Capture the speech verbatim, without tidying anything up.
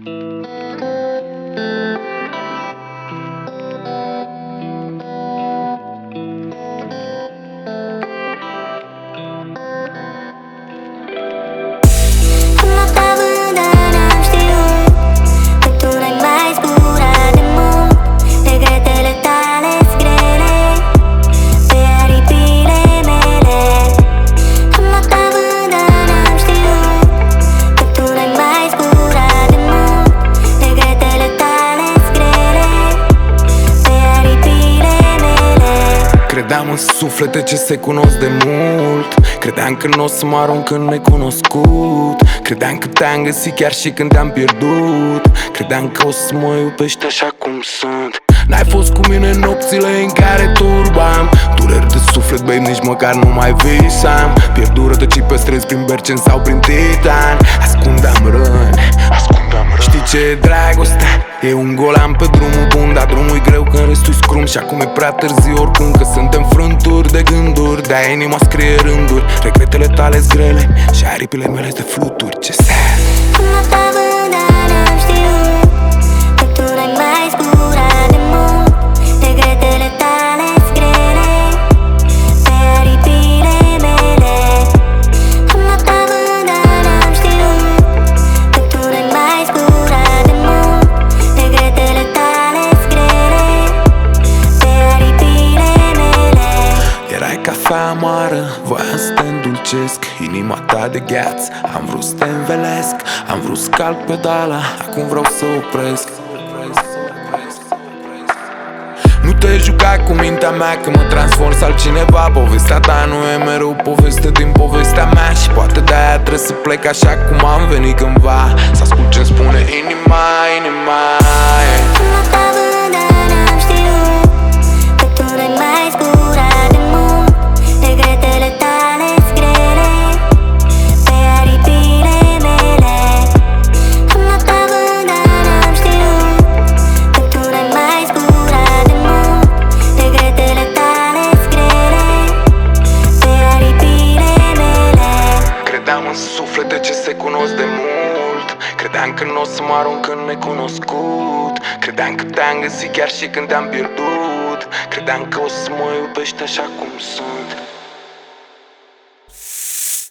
Credeam în suflete ce se cunosc de mult. Credeam că n-o să mă arunc în necunoscut. Credeam că te-am găsit chiar și când te-am pierdut. Credeam că o să mă iubești așa cum sunt. N-ai fost cu mine în nopțile în care turbam. Dureri de suflet, babe, nici măcar nu mai visam. Pierdut rătăcit pe străzi prin Bercen sau prin Titan. Ascundeam răni, ascundeam răni. Știi ce e dragostea? E un golan pe drumul bun, dar drumul e greu când restul scrum. Și acum e prea târziu oricum, că suntem frânturi de gânduri. De-aia inima scrie rânduri. Regretele tale-s grele și aripile mele de fluturi. Ce sad. Cafea amară, voiam să te îndulcesc. Inima ta de gheață, am vrut să te învelesc. Am vrut să calc pedala, acum vreau să opresc. Nu te juca cu mintea mea că mă transform altcineva. Povestea ta nu e mereu poveste din povestea mea. Și poate de-aia trebuie să plec așa cum am venit cândva. Să ascult ce-mi spune inima, inima, yeah. Suflete ce se cunosc de mult. Credeam că n-o să mă arunc în necunoscut. Credeam că te-am găsit chiar și când te-am pierdut. Credeam că o să mă iubești așa cum sunt.